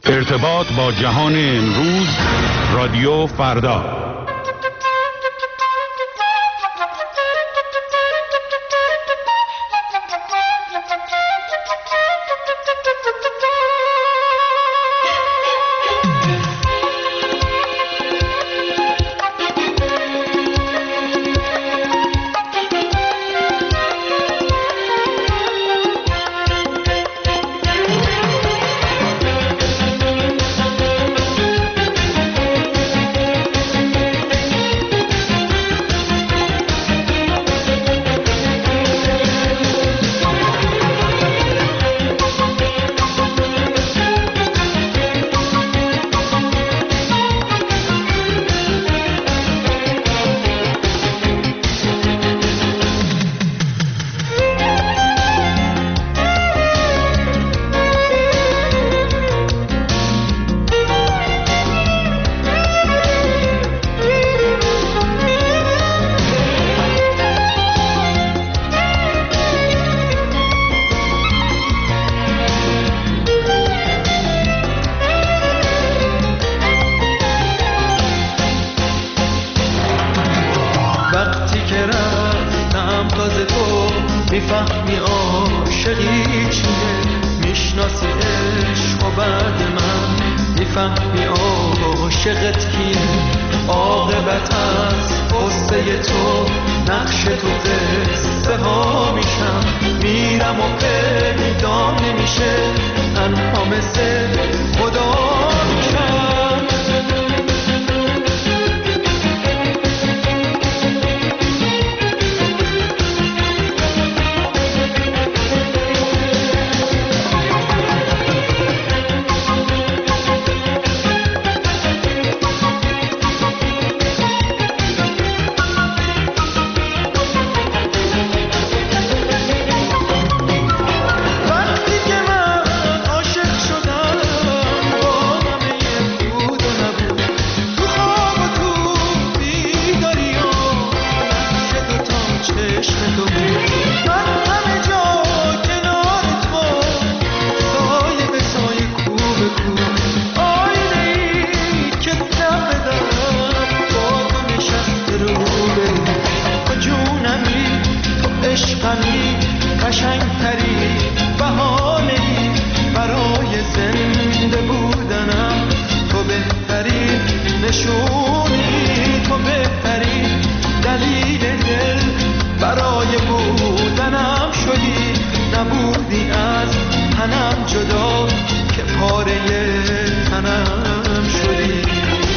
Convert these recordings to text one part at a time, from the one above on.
ارتباط با جهان امروز، رادیو فردا. میفهمی عاشقی چیه، میشناسی عشق و بعد من میفهمی عاشقت کیه. عاقبت از قصه تو نقش تو قصه ها میشم، میرم و پیدام نمیشه، تنها مثل خدا میشم. قشنگتری بهانه‌ای برای زنده بودنم، تو بهترین نشونی، تو بهترین دلیل دل برای بودنم شدی. نبودی از تنم جدا که پاره تنم شدی.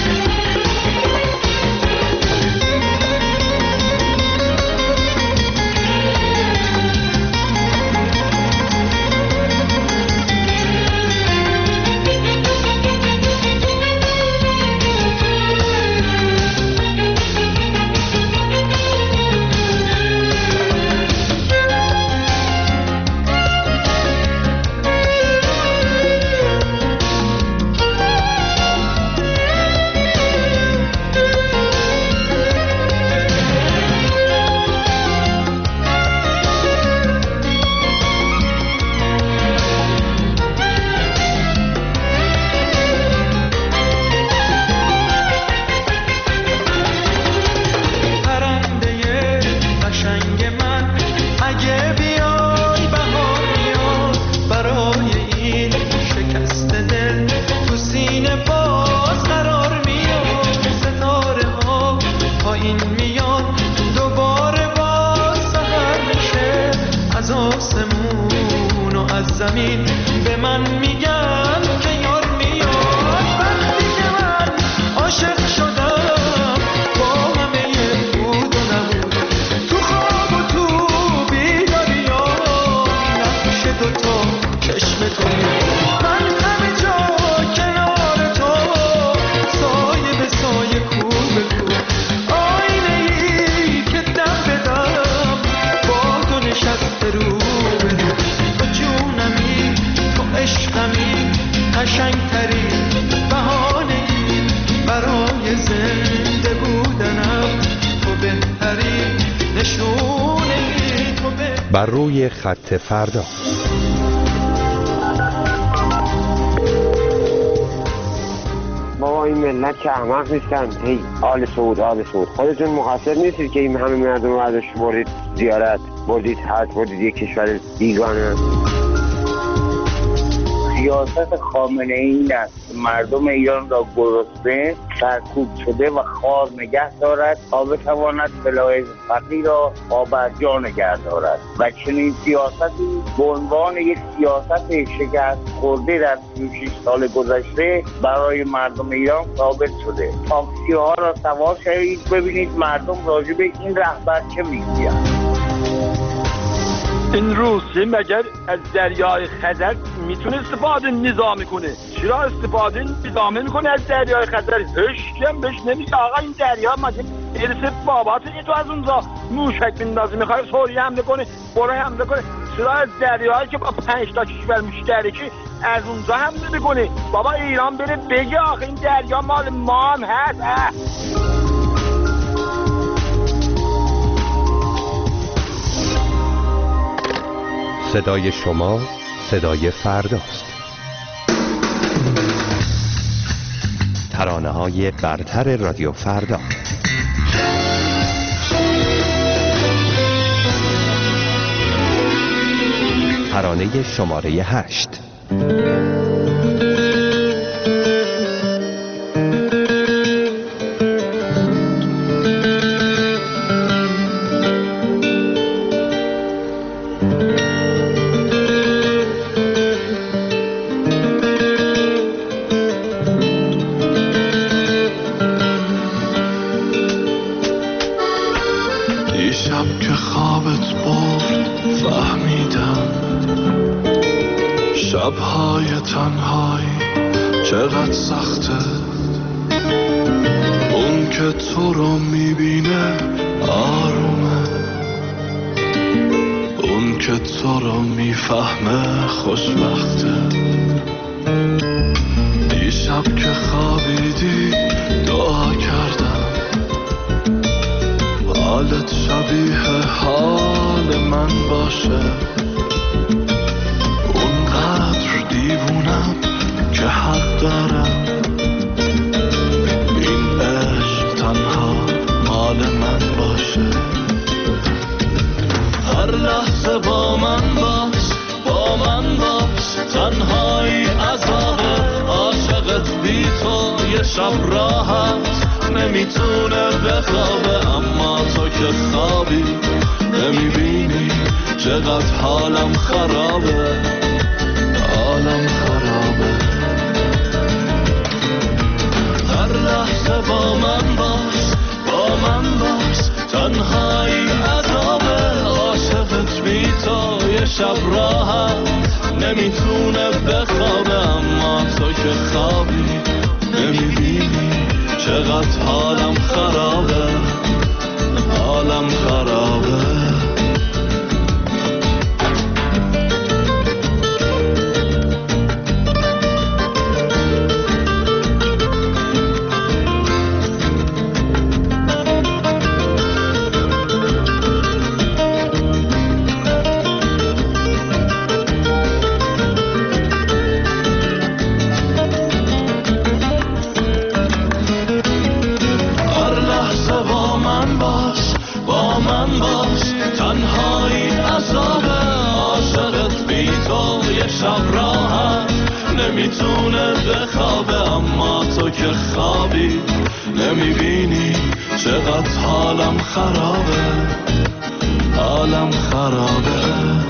زمین به من میگن که یار میاد. وقتی که من عاشق شدم با همه بود و نبود، تو خواب و تو بیداریام نقش دوتا چشم تو میاد. من همه جا کنار تو، سایه به سایه، کو به کو، آینه ای که دم بدم با تو نشسته رو به رو. قشنگتری بهانه‌ای برای زنده بودنم، تو بهترین نشونه‌ای، تو بر روی خط فردا. ملت که احمق نیستن. هی آل سعود آل سعود، خودتون مقصر نیستید که این همه مردم رو ازش بردید زیارت، بردید حج، بردید یک کشور بیگانه. سیاست خامنه ای این است مردم ایران را گرسنه، سرکوب شده و خوار نگه دارد تا بتواند بلایز فقیر را پابرجا نگه دارد و چنین سیاستی به عنوان یک سیاست شکست خورده در 36 سال گذشته برای مردم ایران ثابت شده. تاکسی ها را سوار شوید ببینید مردم راجع به این رهبر چه میگویند. این روسیه مگر از دریای خزر میتونه استفاده نظامی کنه؟ چرا استفاده نظامی میکنه از دریای خزر؟ هیچ کم بهش نمیگه آقا این دریا مگه ارث باباته؟ تو از اونجا موشک بندازی میخوای سوریه حمله کنه، برای حمله کنه؟ چرا از دریایی که با 5 تا کشور مشترکی از اونجا حمله میکنه؟ بابا ایران بره بگه آخه این دریا مال ما هم هست. صدای شما صدای فرداست. ترانه‌های برتر رادیو فردا. ترانه شماره 8. شب‌های تنهایی چقدر سخته، اون که تو رو میبینه آرومه، اون که تو رو میفهمه خوشبخته. دیشب که خوابیدی دعا کردم حالت شبیه حال من باشه، دیوونم که حق دارم این عشق تنها مال من باشه. هر لحظه با من باش، با من باش، تنهایی عذابه، عاشقت بی تو یه شب راحت نمیتونه بخوابه، اما تو که خوابی نمیبینی چقدر حالم خرابه، حالم خرابه. هر لحظه با من باش، با من باش، تنهایی عذابه، عاشقت بی تو یه شب راحت نمیتونه بخوابه، اما تو که خوابی نمیبینی چقدر حالم خرابه، حالم خرابه. نمیتونه بخوابه، اما تو که خوابی نمیبینی چقدر حالم خرابه، حالم خرابه.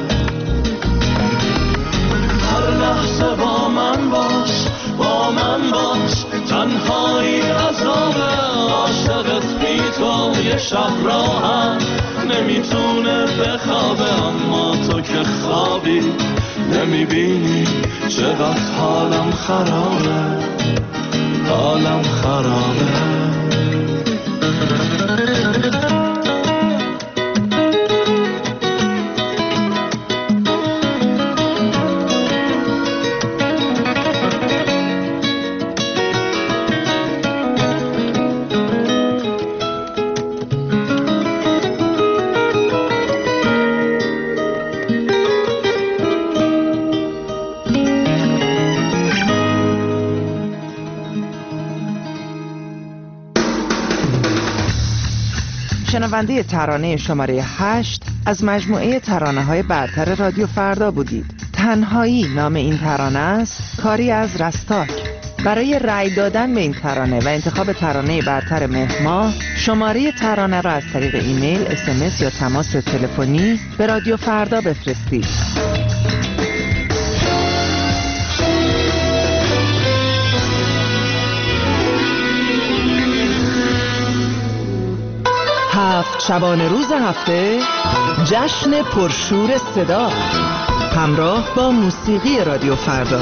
هر لحظه با من باش، با من باش، تنهایی عذابه، عاشقت بی تو یه شب راحت نمیتونه بخوابه، اما تو که خوابی نمیبینی چقدر حالم خرابه، حالم خرابه. شنونده ترانه شماره 8 از مجموعه ترانه‌های برتر رادیو فردا بودید. تنهایی نام این ترانه است، کاری از رستاک. برای رأی دادن به این ترانه و انتخاب ترانه برتر مهر ماه، شماره ترانه را از طریق ایمیل، SMS یا تماس تلفنی به رادیو فردا بفرستید. هفت شبانه روز هفته جشن پرشور صدا همراه با موسیقی رادیو فردا.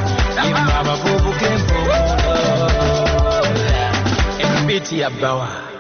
Yabawa.